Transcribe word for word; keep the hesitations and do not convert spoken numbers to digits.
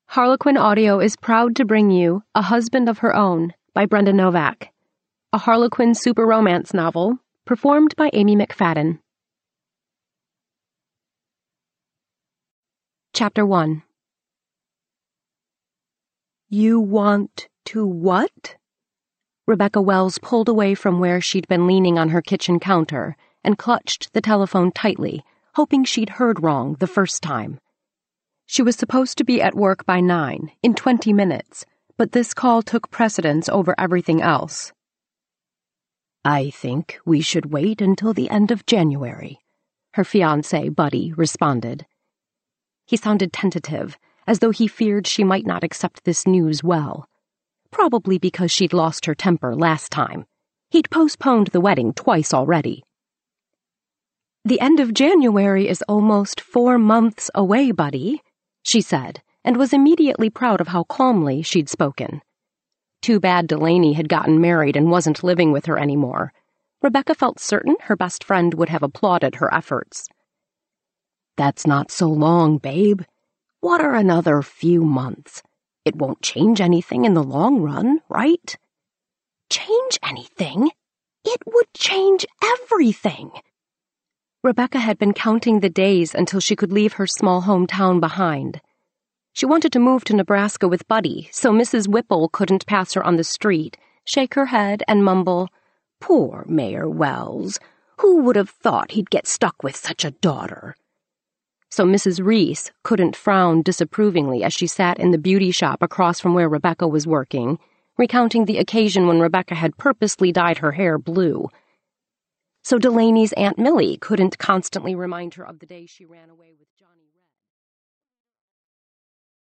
Harlequin Audio is proud to bring you A Husband of Her Own by Brenda Novak, a Harlequin super romance novel performed by Amy McFadden. Chapter one. You want to what? Rebecca Wells pulled away from where she'd been leaning on her kitchen counter and clutched the telephone tightly, hoping she'd heard wrong the first time. She was supposed to be at work by nine, in twenty minutes, but this call took precedence over everything else. I think we should wait until the end of January, her fiancé, Buddy, responded. He sounded tentative, as though he feared she might not accept this news well. Probably because she'd lost her temper last time. He'd postponed the wedding twice already. The end of January is almost four months away, Buddy, she said, and was immediately proud of how calmly she'd spoken. Too bad Delaney had gotten married and wasn't living with her anymore. Rebecca felt certain her best friend would have applauded her efforts. That's not so long, babe. What are another few months? It won't change anything in the long run, right? Change anything? It would change everything. Rebecca had been counting the days until she could leave her small hometown behind. She wanted to move to Nebraska with Buddy, so Missus Whipple couldn't pass her on the street, shake her head, and mumble, "Poor Mayor Wells. Who would have thought he'd get stuck with such a daughter?" So Missus Reese couldn't frown disapprovingly as she sat in the beauty shop across from where Rebecca was working, recounting the occasion when Rebecca had purposely dyed her hair blue. So Delaney's Aunt Millie couldn't constantly remind her of the day she ran away with Johnny.